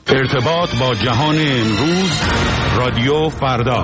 ارتباط با جهان امروز، رادیو فردا.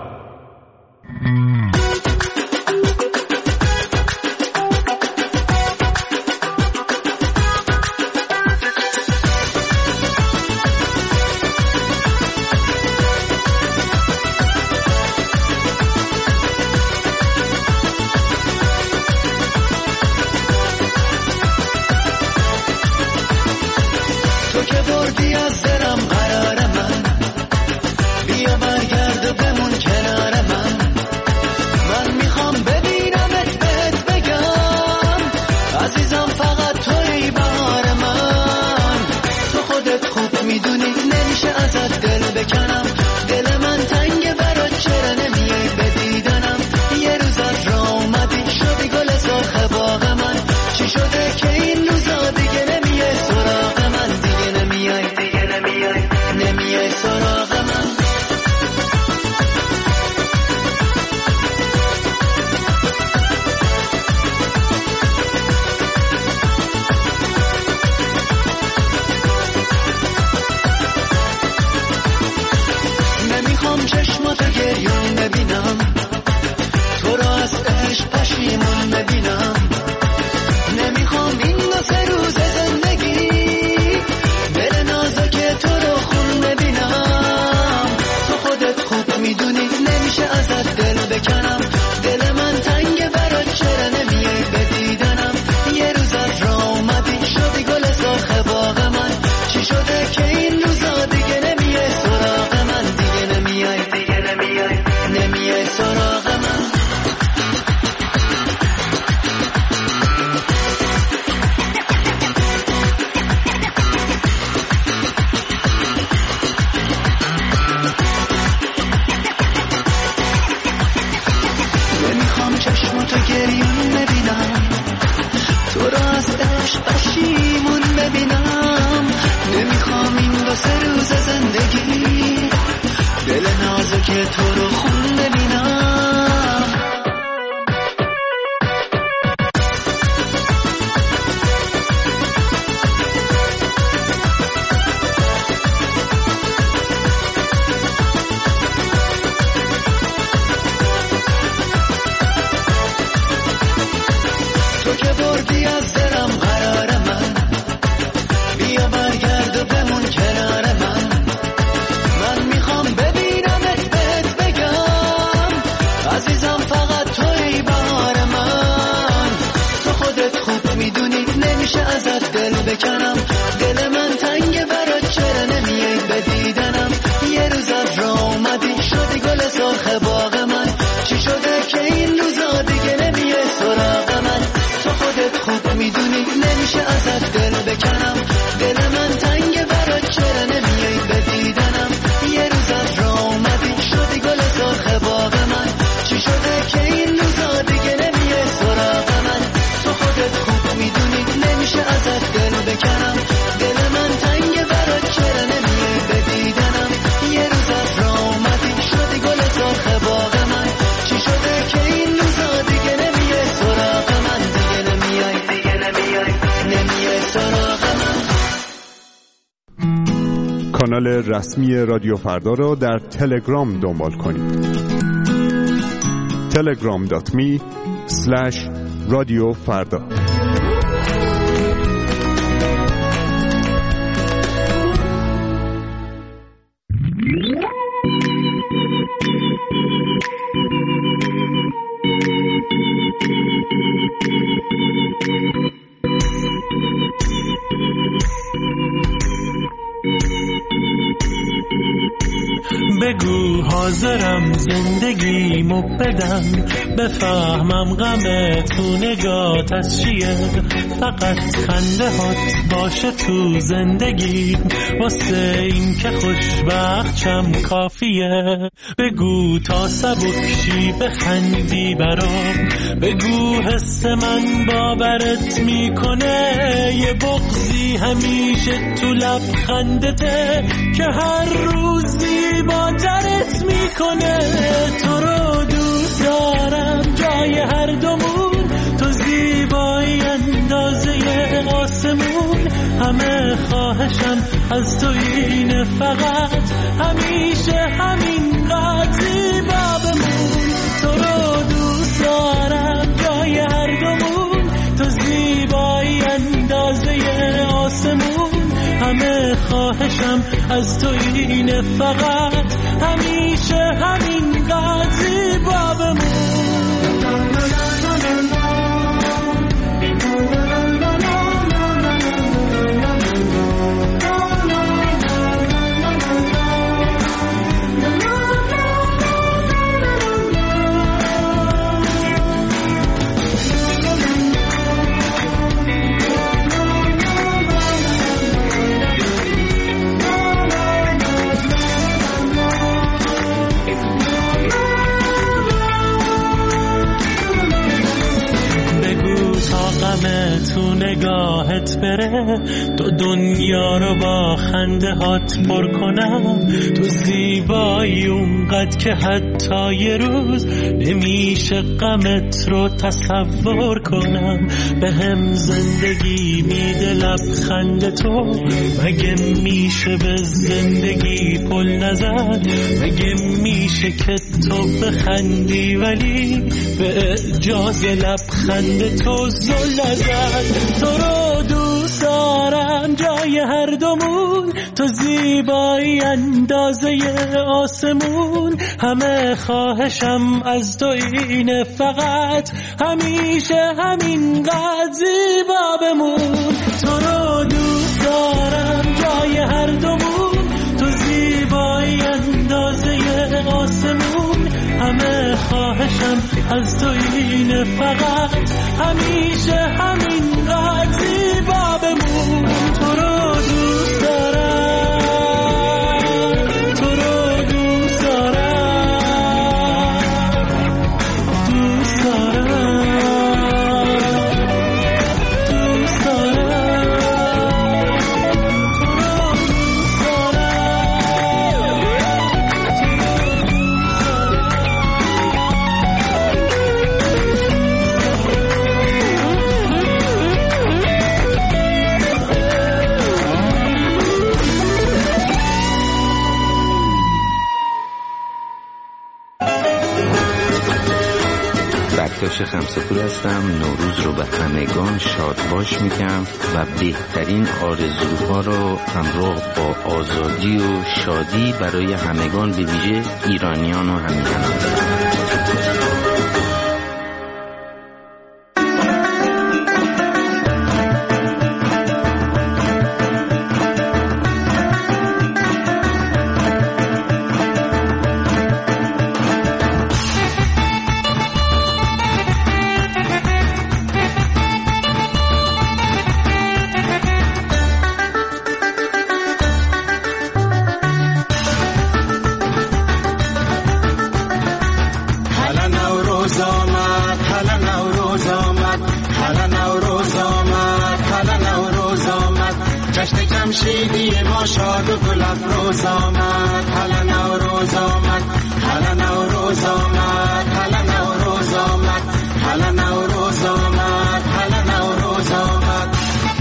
کانال رسمی رادیو فردا را در تلگرام دنبال کنید. telegram.me/رادیوفردا. بگو حاضرم زندگیمو بدم، بفهمم غم تو نگات از چیه، فقط خنده هات باشه تو زندگی، واسه این که خوشبختم کافیه. بگو تا سبکشی بخندی برام، بگو حس من باورت میکنه، یه بغضی همیشه تو لبخندته که هر روزی با ترت میکنه. تو رو دوست دارم جای هر دومون، تو زیبایی اندازه آسمون، همه خواهشم از تو اینه فقط همیشه همینقدر زیبا بمون. تو رو دوست دارم جای هر دومون، تو زیبایی اندازه آسمون. همه خواهشم از تو اینه فقط همیشه همینقدر زیبا بمون. تو نگاهت بره، تو دنیا رو با خنده هات پر کنم. تو زیبایی اونقدر که حتی یه روز نمیشه غمت رو تصور کنم. به هم زندگی میده لبخند تو، مگه میشه به زندگی پل نزد؟ مگه میشه که تو بخندی ولی به اعجاز لبخند تو زل نزد؟ تو رو دوست دارم جای هر دومون، تو زیبایی اندازه آسمون. همه خواهشم از تو اینه فقط همیشه همینقدر زیبا بمون. تو رو دوست دارم جای هر دومون، تو زیبایی اندازه آسمون. همه خواهشم از تو اینه فقط همیشه همینقدر زیبا بمون. تو رو دوست دارم، تو رو دوست دارم، دوست دارم، دوست دارم. بکتاش خمسه‌پور هستم. نوروز رو به همگان شاد باش میگم و بهترین آرزوها رو همراه با آزادی و شادی برای همگان به ویژه ایرانیان و همیهنان دارم. جمشیدی ما شاد و گل افروز آمد. هلا نوروز آمد، هلا نوروز آمد، هلا نوروز آمد، هلا نوروز آمد، هلا نوروز آمد.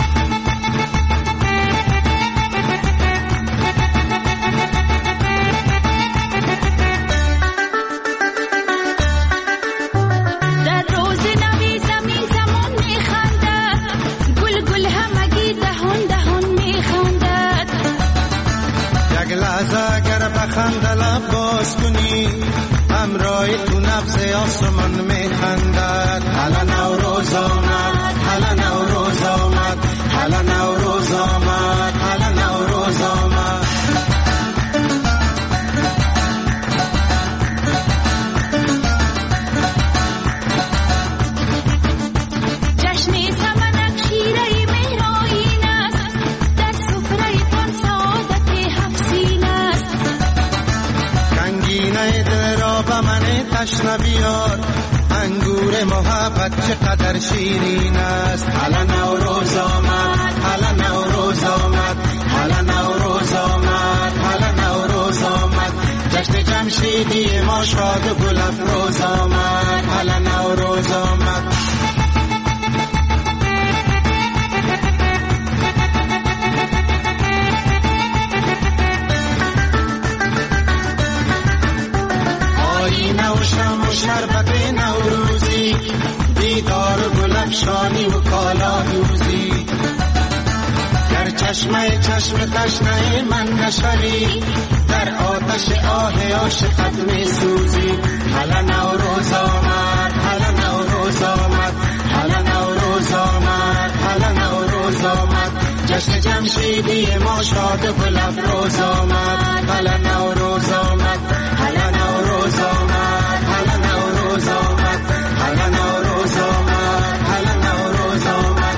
در روز نوی زمین زمان میخندد، گل گل همگی دهان دهان میخندد. یک لحظه اگر بخند لب باز کنی، همراه تو نبض آسمان میخندد. هلا نوروز آمد، هلا نوروز آمد، هلا نوروز آمد، هلا نوروز آمد. جشن سمنک شیره مهرآیین است، در سفره تان سعادت هفسین است. کنگینه دل را به من تشنه بیار، انگور محبت چقدر شیرین است. هلا نوروز آمد، هلا نوروز آمد، هلا نوروز آمد، هلا نوروز آمد. جشن جمشیدی ما شاد و گل افروز آمد. هلا نوروز آمد. شربت نوروزی، دیدار و گلفشانی و کالا دوزی. در چشمه تشنه من نشوی، در آتش آه عاشقت می سوزی. حالا نوروز آمد، حالا نوروز آمد، حالا نوروز آمد، حالا نوروز آمد. جشن جمشیدی ما شاد و گل‌افروز آمد. حالا نوروز آمد، حالا نوروز آمد، حالا نوروز آمد، حالا نوروز آمد، حالا نوروز آمد.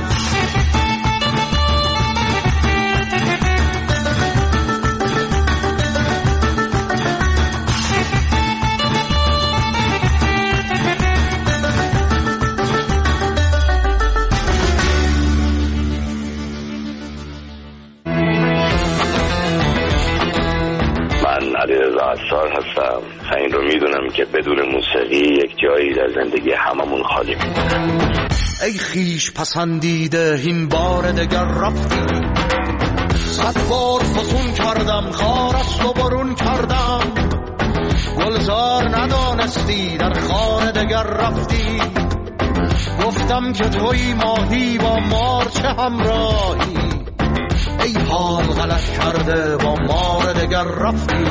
علیرضا عصار هستم. این رو میدونم که بدون موسیقی یک جایی در زندگی هممون خالی میمونه. ای خیش پسندیده این بار دگر رفتی، 100 بار فسون کردم خارست و برون کردم. گلزار ندانستی در خانه دگر رفتی، گفتم که توی ماهی با مار چه همراهی. ای حال غلط کرده با مار دگر رفتی.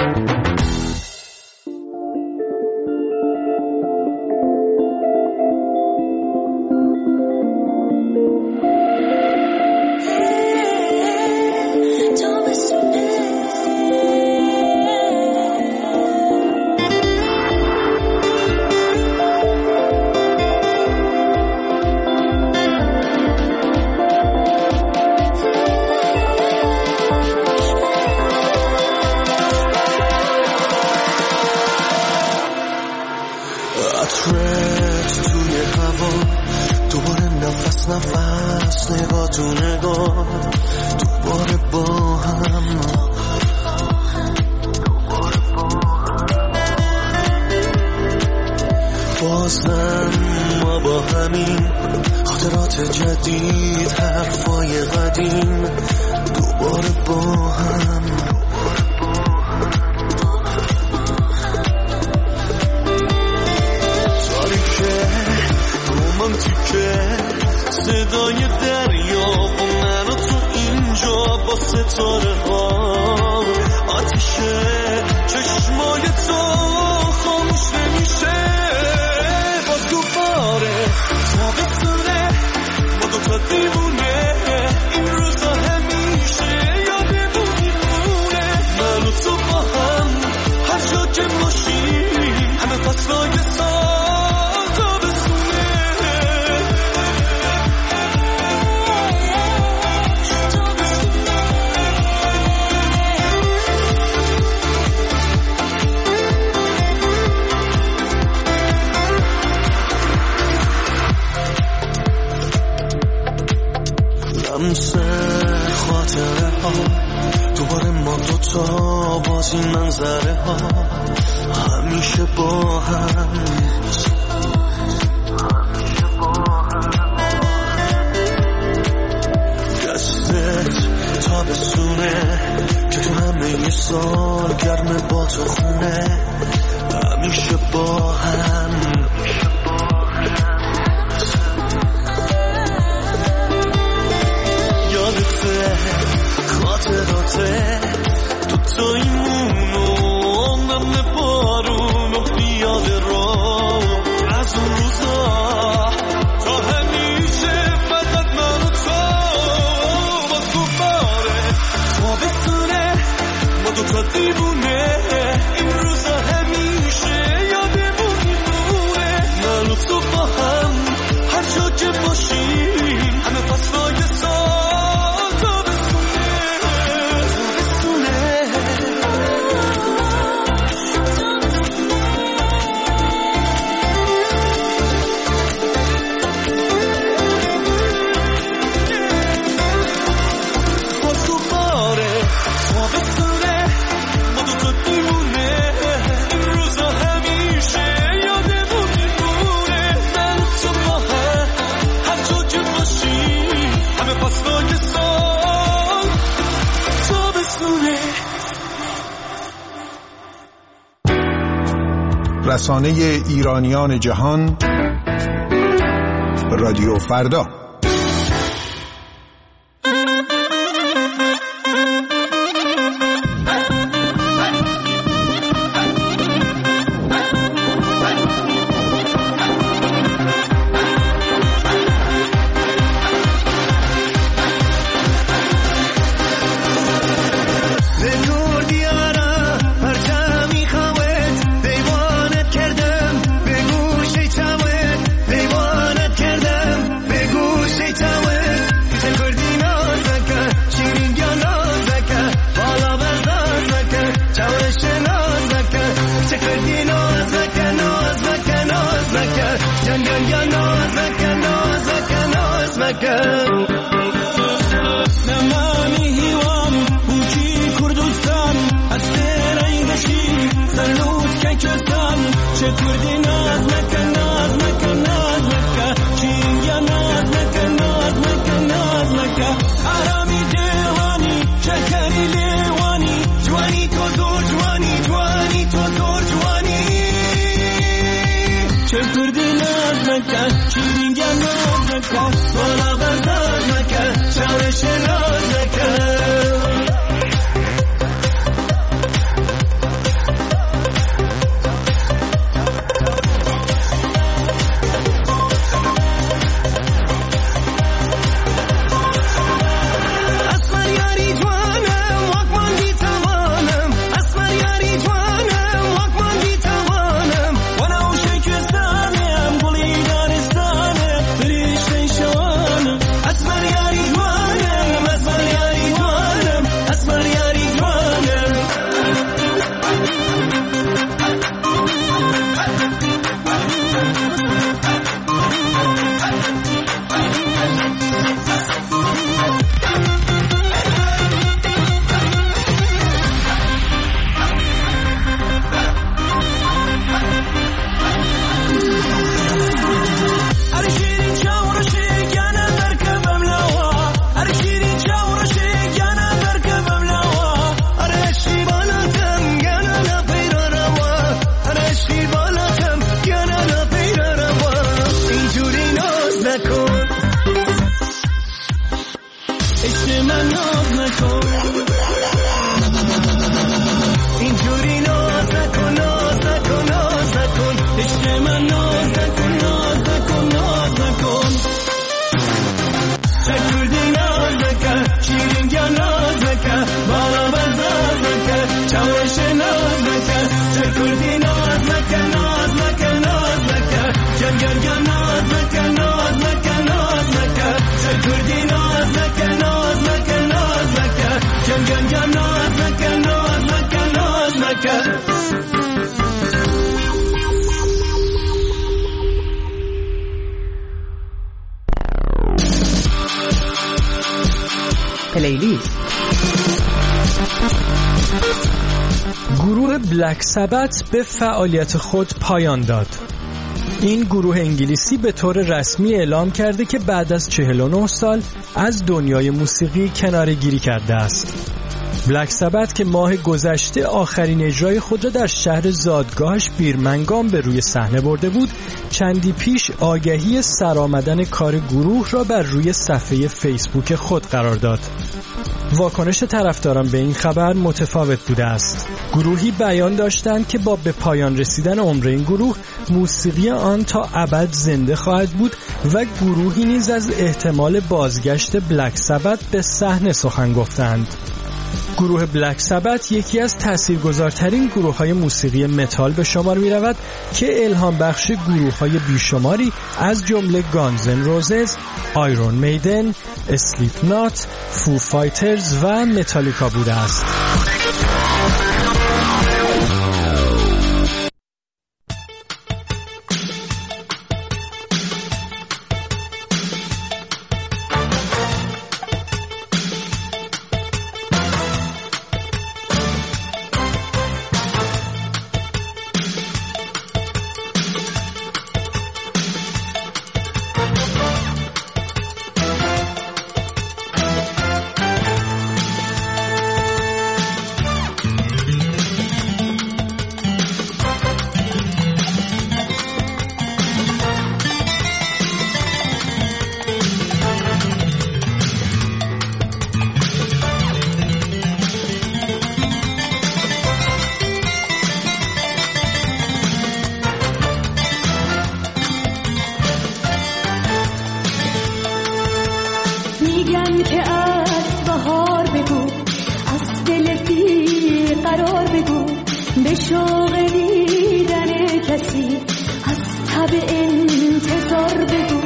نفس نگاه تو نگاه دوباره با هم، بازم ما با همین خاطرات جدید، حرفای قدیم دوباره با هم. تاریکه رومانتیکه صدای دریا و من و تو اینجا با ستاره ها، آتیشه چشمای تو خاموش نمیشه. باز دوباره تابستونه ما دوتا دیوونه، این روزا همیشه یادمون میمونه. من و تو با هم هر جا که باشیم، همه فصلای سال لمسه خاطره ها، دوباره ما دوتا بازی منظره ها، همیشه با هم. دستت تابستونه که تو همه سال گرمه با تو خونه، همیشه با هم. خاطراته تو تایمونو نم بارون و خیال را از اون روزا تا همیشه فقط من و تو. باز دوباره تابستونه ما دوتا دیوونه، این روزا همیشه یادمون میمونه. من و تو با هم هر جا که باشیم، همه فصلای سال تابستونه ما دوتا دیوونه. رسانه ایرانیان جهان، رادیو فردا. پلیلیست. گروه بلک سبت به فعالیت خود پایان داد. این گروه انگلیسی به طور رسمی اعلام کرده که بعد از 49 سال از دنیای موسیقی کناره‌گیری کرده است. بلک سبت که ماه گذشته آخرین اجرای خود را در شهر زادگاهش بیرمنگام به روی صحنه برده بود، چندی پیش آگهی سرآمدن کار گروه را بر روی صفحه فیسبوک خود قرار داد. واکنش طرفداران به این خبر متفاوت بوده است. گروهی بیان داشتند که با به پایان رسیدن عمر این گروه، موسیقی آن تا ابد زنده خواهد بود و گروهی نیز از احتمال بازگشت بلک سبت به صحنه سخن گفتند. گروه بلک سبت یکی از تاثیرگذارترین گروه‌های موسیقی متال به شمار می‌رود که الهام بخش گروه‌های بیشماری از جمله گانز ان روزز، آیرون میدن، اسلیپ نات، فو فایترز و متالیکا بوده است. به شوق دیدن کسی از تب انتظار بگو.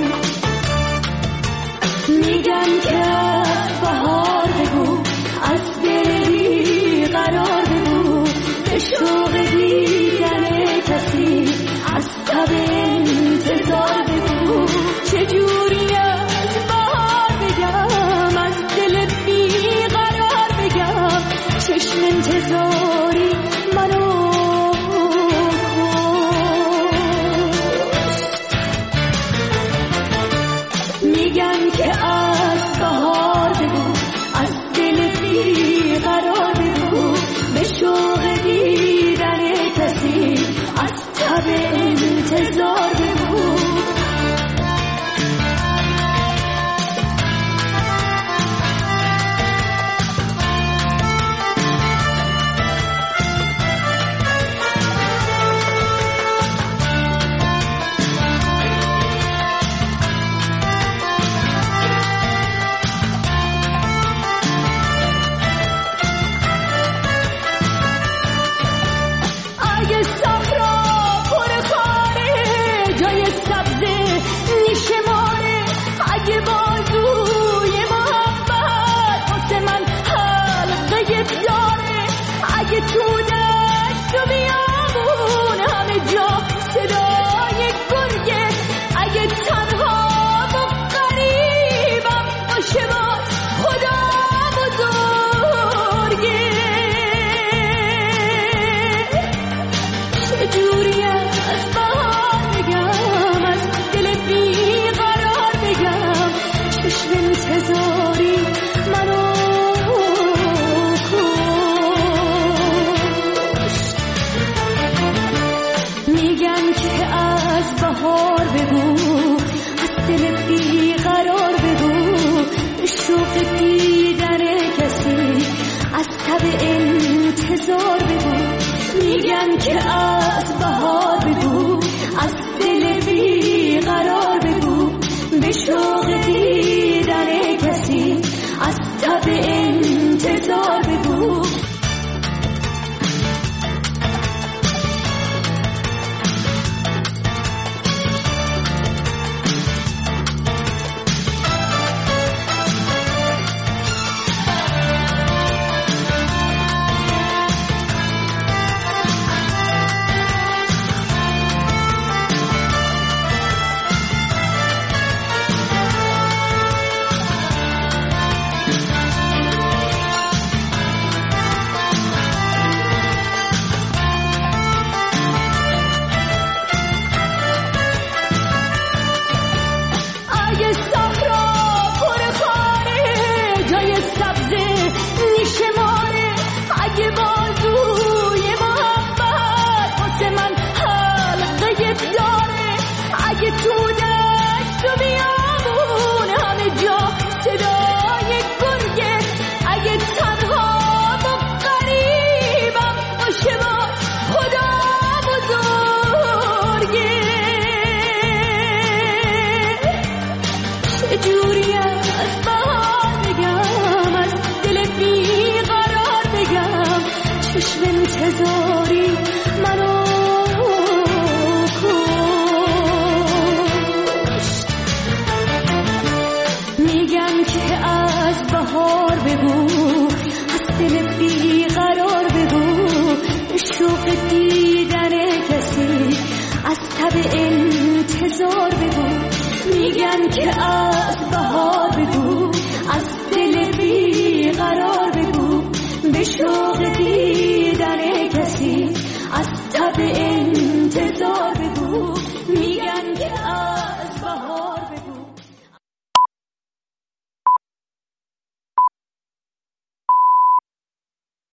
میگن که از بهار بگو، از دل بیقرار بگو. به شوق دیدن کسی از تب انتظار بگو. چجوری از بهار بگم، از دل بیقرار بگم. چشم انتظاری منو میگن که از بهار بگو، از دل بیقرار بگو. به شوق دیدن کسی از تب انتظار بگو. انتظار بگو. میگن که از بهار بگو، از دل بیقرار بگو. به شوق دیدن کسی از تب انتظار بگو. انتظار بگو. میگن که از بهار بگو،